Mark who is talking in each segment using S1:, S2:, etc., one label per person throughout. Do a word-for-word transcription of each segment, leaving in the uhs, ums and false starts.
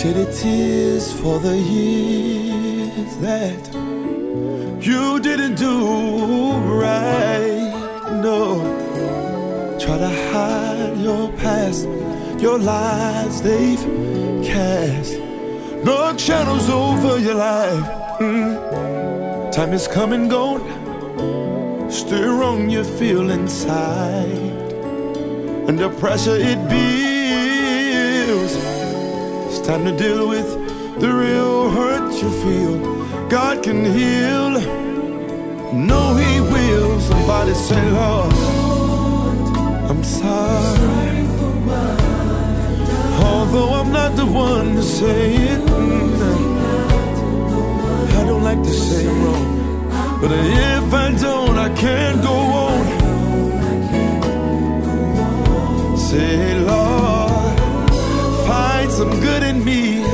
S1: Shed tears for the years that you didn't do right. No, try to hide your past, your lies they've cast. Dark shadows over your life. Mm. Time is come and gone. Still wrong you feel inside. Under pressure it builds. It's time to deal with the real hurt you feel. God can heal. No, He will. Somebody say, Lord, I'm sorry. Although I'm not the one to say it, I don't like to say I'm wrong. But if I don't, I can't go on. Say, Lord, find some good in me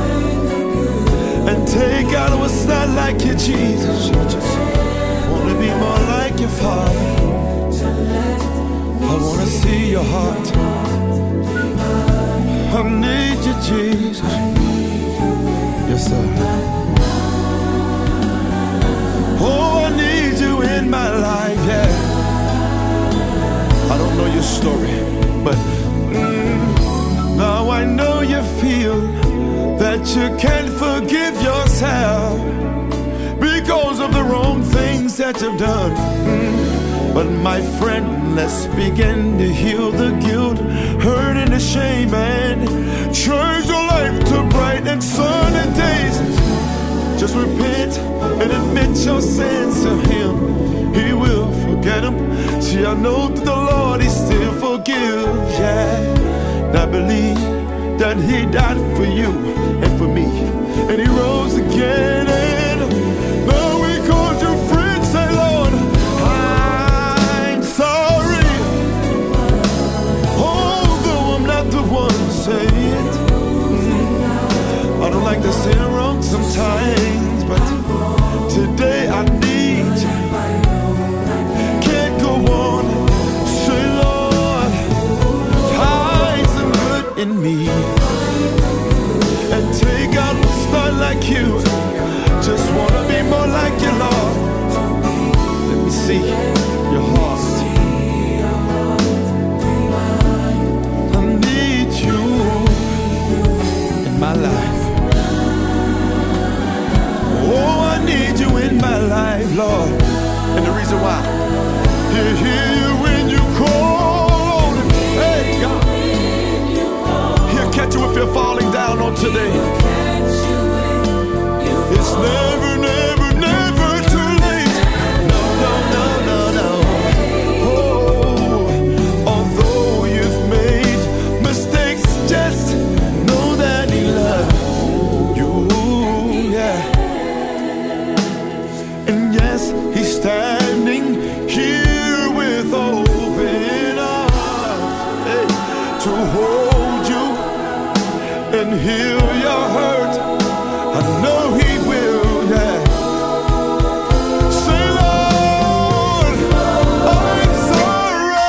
S1: and take out what's not like you, Jesus. I just want to be more like your Father. I want to see your heart. I need you, Jesus. Yes, sir. Oh, I need you in my life, yeah. I don't know your story, but mm, now I know you feel that you can't forgive yourself because of the wrong things that you've done. Mm. But my friend, let's begin to heal the guilt, hurt and the shame, and change your life to bright and sunny days. Just repent and admit your sins to Him. He will forget them. See, I know that the Lord, He still forgives, yeah. And I believe that He died for you and for me, and He rose again. And now we call you friends. Say, Lord, I'm sorry. Although I'm not the one to say it, I don't like to say it wrong sometimes, but today I need you. Can't go on. Say, Lord, find some good in me and take out what's not like you. Just wanna be more like you, Lord. Let me see your heart. I need you in my life. Oh, I need you in my life, Lord. And the reason why, He'll hear you when you call. Hey, God, He'll catch you if you're falling down on today. It's never, never, never too late. No, no, no, no, no. Oh, although you've made mistakes, just know that He loves you, yeah. And yes, He's standing here with open arms, hey, to hold you and heal your hurt. I know He will, yeah. Say, Lord, I'm sorry.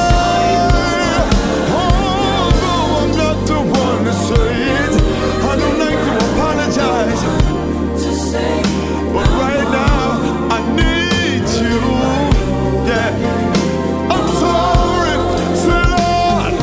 S1: Although I'm not the one to say it, I don't like to apologize. But right now, I need you, yeah. I'm sorry. Say, Lord,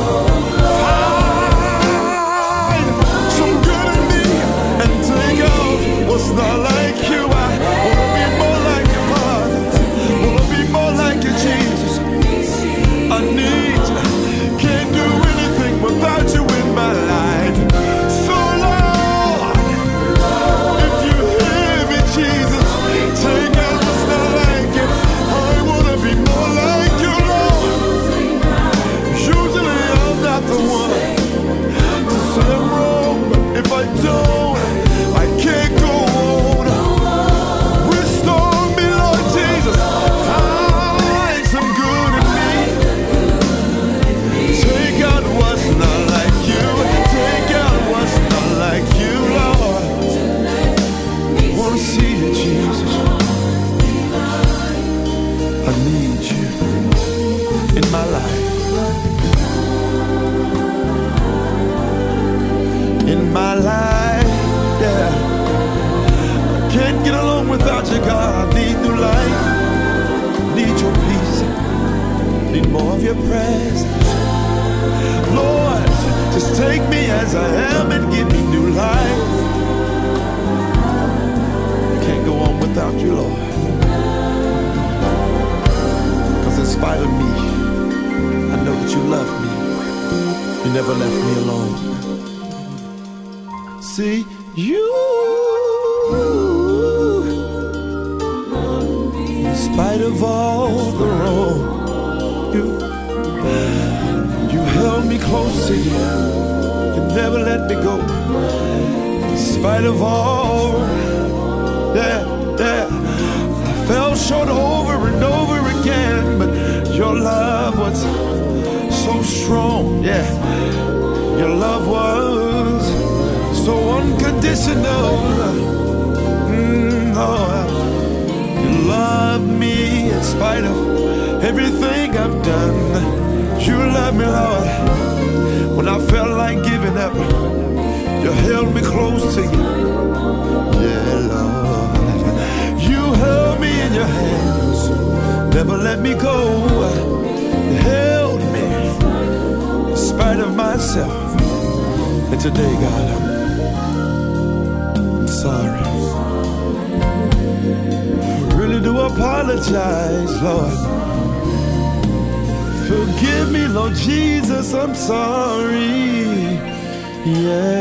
S1: find some good in me and take out what's not like you. I wanna be more like your Father. Wanna be more like you, Jesus. I need you. Can't do anything without you in my life. So Lord, if you hear me, Jesus, take out what's not like you. I wanna be more like you, Lord. Usually I'm not the one to say I'm wrong, but if I don't, I can't go on. Restore me, Lord Jesus. Find some good in me. Take out what's not like you. Take out what's not like you, Lord. Wanna see you, Jesus. I need you in my life. In my life. can't get along without you, God. I need new life, need your peace, need more of your presence. Lord, just take me as I am and give me new life. I can't go on without you, Lord. Because in spite of me, I know that you love me. You never left me alone. See, you, in spite of all the wrong, you, you held me close to you. You never let me go. In spite of all, yeah, yeah, I fell short over and over again, but your love was so strong, yeah. Your love was so unconditional. Mm, oh, you love me in spite of everything I've done. You love me, Lord. When I felt like giving up, you held me close to you. Yeah, Lord. You held me in your hands, never let me go. You held me in spite of myself. And today, God, I'm, I'm sorry. I really do apologize, Lord. Forgive me, Lord Jesus, I'm sorry. Yeah.